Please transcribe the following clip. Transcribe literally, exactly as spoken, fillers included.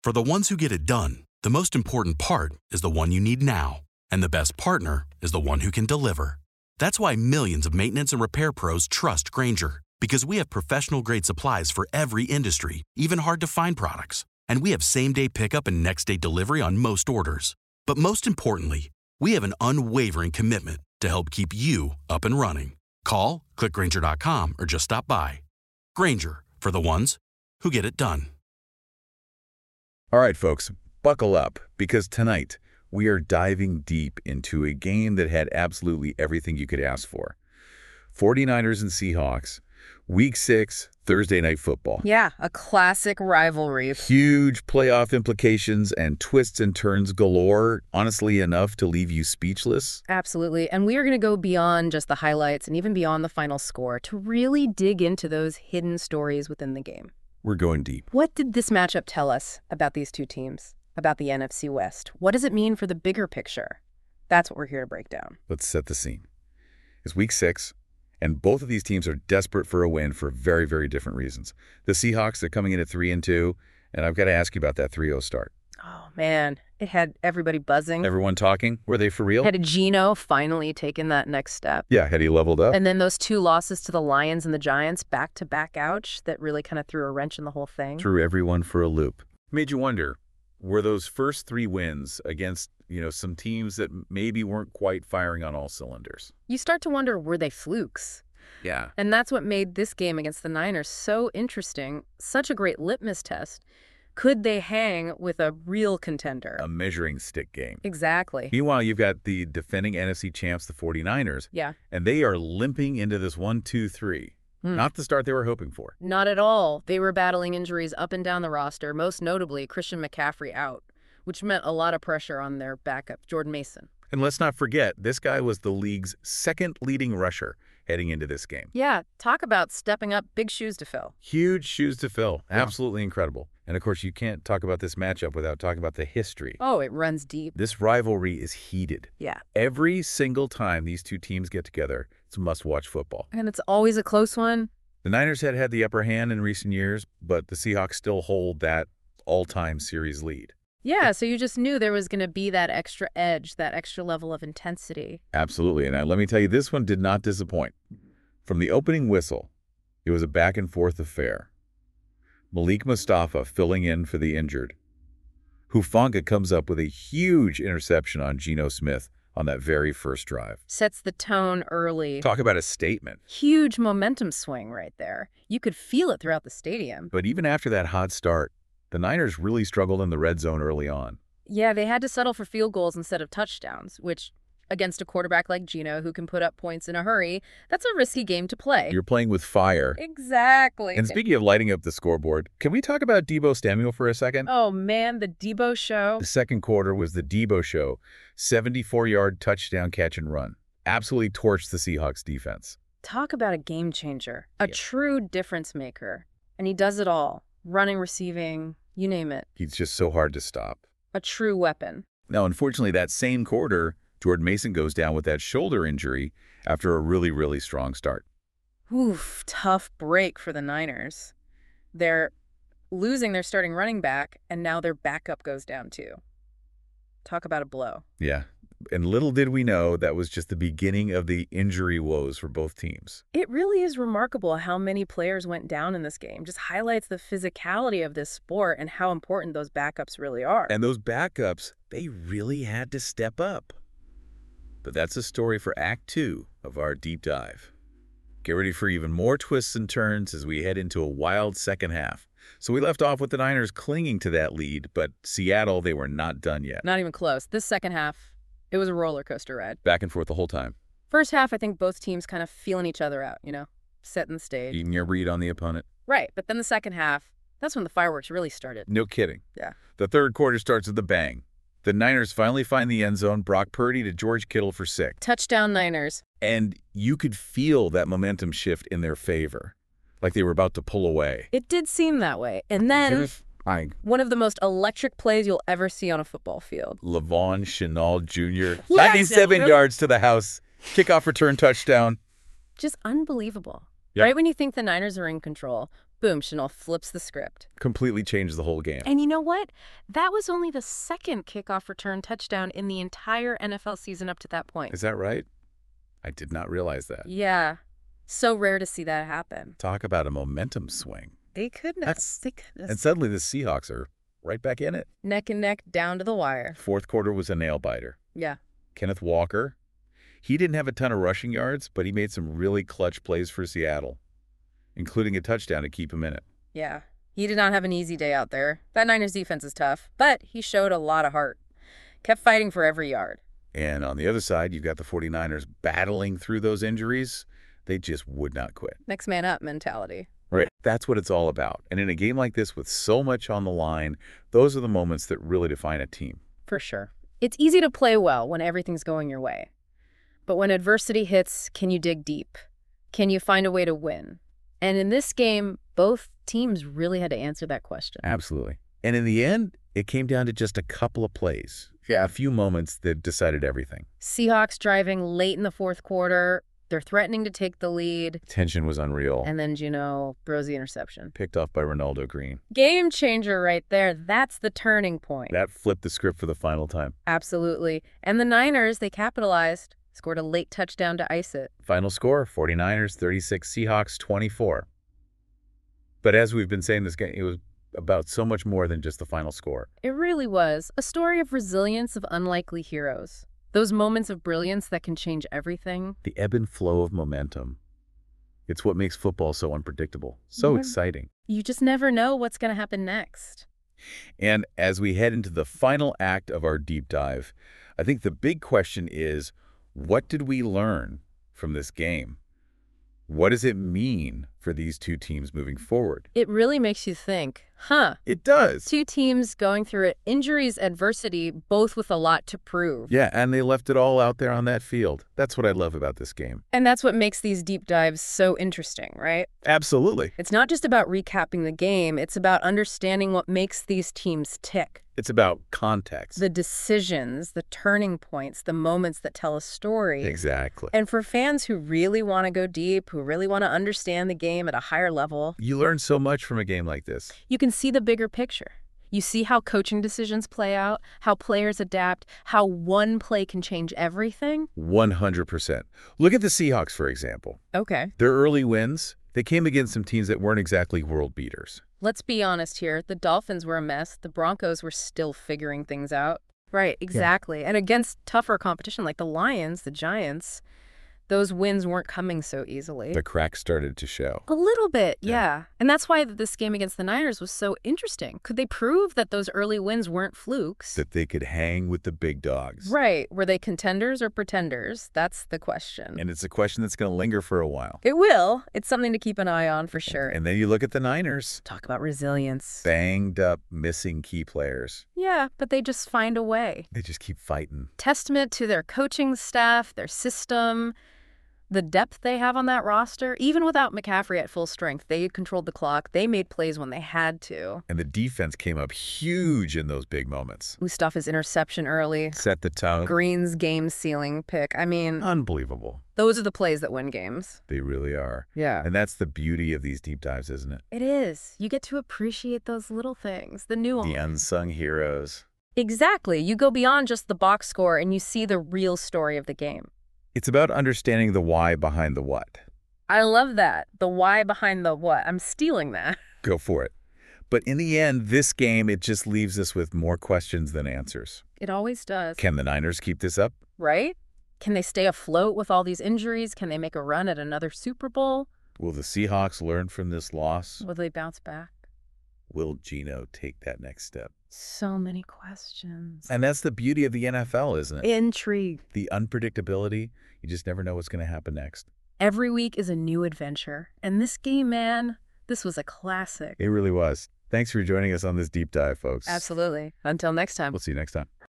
For the ones who get it done, the most important part is the one you need now. And the best partner is the one who can deliver. That's why millions of maintenance and repair pros trust Grainger, because we have professional-grade supplies for every industry, even hard-to-find products. And we have same-day pickup and next-day delivery on most orders. But most importantly, we have an unwavering commitment to help keep you up and running. Call, click Grainger dot com, or just stop by. Grainger, for the ones who get it done. All right, folks, buckle up, because tonight we are diving deep into a game that had absolutely everything you could ask for. forty-niners and Seahawks, Week six, Thursday Night Football. Yeah, a classic rivalry. Huge playoff implications and twists and turns galore, honestly enough to leave you speechless. Absolutely. And we are going to go beyond just the highlights and even beyond the final score to really dig into those hidden stories within the game. We're going deep. What did this matchup tell us about these two teams, about the N F C West? What does it mean for the bigger picture? That's what we're here to break down. Let's set the scene. It's week six, and both of these teams are desperate for a win for very, very different reasons. The Seahawks, they're coming in at three and two, and I've got to ask you about that three oh start. Oh, man. It had everybody buzzing. Everyone talking? Were they for real? Had Geno finally taken that next step? Yeah, had he leveled up? And then those two losses to the Lions and the Giants back-to-back, ouch, that really kind of threw a wrench in the whole thing. Threw everyone for a loop. Made you wonder, were those first three wins against, you know, some teams that maybe weren't quite firing on all cylinders? You start to wonder, were they flukes? Yeah. And that's what made this game against the Niners so interesting, such a great litmus test. Could they hang with a real contender? A measuring stick game. Exactly. Meanwhile, you've got the defending N F C champs, the forty-niners. Yeah. And they are limping into this one two three. Mm. Not the start they were hoping for. Not at all. They were battling injuries up and down the roster, most notably Christian McCaffrey out, which meant a lot of pressure on their backup, Jordan Mason. And let's not forget, this guy was the league's second leading rusher heading into this game. Yeah, talk about stepping up, big shoes to fill. Huge shoes to fill. Yeah. Absolutely incredible. And of course, you can't talk about this matchup without talking about the history. Oh, it runs deep. This rivalry is heated. Yeah. Every single time these two teams get together, it's must-watch football. And it's always a close one. The Niners had had the upper hand in recent years, but the Seahawks still hold that all-time series lead. Yeah, so you just knew there was going to be that extra edge, that extra level of intensity. Absolutely. And now, let me tell you, this one did not disappoint. From the opening whistle, it was a back-and-forth affair. Malik Mustafa filling in for the injured. Hufanga comes up with a huge interception on Geno Smith on that very first drive. Sets the tone early. Talk about a statement. Huge momentum swing right there. You could feel it throughout the stadium. But even after that hot start, the Niners really struggled in the red zone early on. Yeah, they had to settle for field goals instead of touchdowns, which, against a quarterback like Geno who can put up points in a hurry, that's a risky game to play. You're playing with fire. Exactly. And speaking of lighting up the scoreboard, can we talk about Deebo Samuel for a second? Oh, man, the Deebo show. The second quarter was the Deebo show. seventy-four yard touchdown catch and run. Absolutely torched the Seahawks defense. Talk about a game changer. A Yep. true difference maker. And he does it all. Running, receiving, you name it. He's just so hard to stop. A true weapon. Now, unfortunately, that same quarter, Jordan Mason goes down with that shoulder injury after a really, really strong start. Oof, tough break for the Niners. They're losing their starting running back, and now their backup goes down too. Talk about a blow. Yeah, and little did we know that was just the beginning of the injury woes for both teams. It really is remarkable how many players went down in this game. Just highlights the physicality of this sport and how important those backups really are. And those backups, they really had to step up. But that's a story for Act Two of our deep dive. Get ready for even more twists and turns as we head into a wild second half. So we left off with the Niners clinging to that lead, but Seattle, they were not done yet. Not even close. This second half, it was a roller coaster ride. Back and forth the whole time. First half, I think both teams kind of feeling each other out, you know, setting the stage. Eating your read on the opponent. Right, but then the second half, that's when the fireworks really started. No kidding. Yeah. The third quarter starts with a bang. The Niners finally find the end zone, Brock Purdy to George Kittle for six. Touchdown Niners. And you could feel that momentum shift in their favor, like they were about to pull away. It did seem that way. And then I, one of the most electric plays you'll ever see on a football field. Levon Chenault Junior Yes, ninety-seven it- yards to the house. Kickoff return touchdown. Just unbelievable. Yep. Right when you think the Niners are in control, Boom, Shenault flips the script. Completely changed the whole game. And you know what? That was only the second kickoff return touchdown in the entire N F L season up to that point. Is that right? I did not realize that. Yeah. So rare to see that happen. Talk about a momentum swing. They couldn't. That's- They couldn't. And suddenly the Seahawks are right back in it. Neck and neck down to the wire. Fourth quarter was a nail-biter. Yeah. Kenneth Walker, he didn't have a ton of rushing yards, but he made some really clutch plays for Seattle, including a touchdown to keep him in it. Yeah. He did not have an easy day out there. That Niners defense is tough, but he showed a lot of heart. Kept fighting for every yard. And on the other side, you've got the 49ers battling through those injuries. They just would not quit. Next man up mentality. Right. That's what it's all about. And in a game like this with so much on the line, those are the moments that really define a team. For sure. It's easy to play well when everything's going your way. But when adversity hits, can you dig deep? Can you find a way to win? And in this game, both teams really had to answer that question. Absolutely. And in the end, it came down to just a couple of plays. Yeah, a few moments that decided everything. Seahawks driving late in the fourth quarter. They're threatening to take the lead. Tension was unreal. And then Geno throws the interception. Picked off by Ronaldo Green. Game changer right there. That's the turning point. That flipped the script for the final time. Absolutely. And the Niners, they capitalized. Scored a late touchdown to ice it. Final score, 49ers thirty-six, Seahawks twenty-four. But as we've been saying this game, it was about so much more than just the final score. It really was. A story of resilience of unlikely heroes. Those moments of brilliance that can change everything. The ebb and flow of momentum. It's what makes football so unpredictable, so Yeah. exciting. You just never know what's going to happen next. And as we head into the final act of our deep dive, I think the big question is, what did we learn from this game? What does it mean for these two teams moving forward? It really makes you think, huh? It does. Two teams going through it, injuries, adversity, both with a lot to prove. Yeah, and they left it all out there on that field. That's what I love about this game. And that's what makes these deep dives so interesting, right? Absolutely. It's not just about recapping the game, it's about understanding what makes these teams tick. It's about context. The decisions, the turning points, the moments that tell a story. Exactly. And for fans who really want to go deep, who really want to understand the game at a higher level, You learn so much from a game like this. you can see the bigger picture. You see how coaching decisions play out, how players adapt, how one play can change everything. one hundred percent. Look at the Seahawks, for example. Okay. Their early wins, they came against some teams that weren't exactly world beaters. Let's be honest here. The Dolphins were a mess. The Broncos were still figuring things out. Right, exactly. And against tougher competition like the Lions, the Giants, those wins weren't coming so easily. The cracks started to show. A little bit, yeah. Yeah. And that's why this game against the Niners was so interesting. Could they prove that those early wins weren't flukes? That they could hang with the big dogs. Right. Were they contenders or pretenders? That's the question. And it's a question that's going to linger for a while. It will. It's something to keep an eye on for sure. And then you look at the Niners. Talk about resilience. Banged up, missing key players. Yeah, but they just find a way. They just keep fighting. Testament to their coaching staff, their system, the depth they have on that roster. Even without McCaffrey at full strength, they controlled the clock. They made plays when they had to. And the defense came up huge in those big moments. Mustafa's interception early. Set the tone. Green's game-sealing pick. I mean, Unbelievable. those are the plays that win games. They really are. Yeah. And that's the beauty of these deep dives, isn't it? It is. You get to appreciate those little things, the nuance. The unsung heroes. Exactly. You go beyond just the box score and you see the real story of the game. It's about understanding the why behind the what. I love that. The why behind the what. I'm stealing that. Go for it. But in the end, this game, it just leaves us with more questions than answers. It always does. Can the Niners keep this up? Right? Can they stay afloat with all these injuries? Can they make a run at another Super Bowl? Will the Seahawks learn from this loss? Will they bounce back? Will Geno take that next step? So many questions. And that's the beauty of the N F L, isn't it? Intrigue. The unpredictability. You just never know what's going to happen next. Every week is a new adventure. And this game, man, this was a classic. It really was. Thanks for joining us on this deep dive, folks. Absolutely. Until next time. We'll see you next time.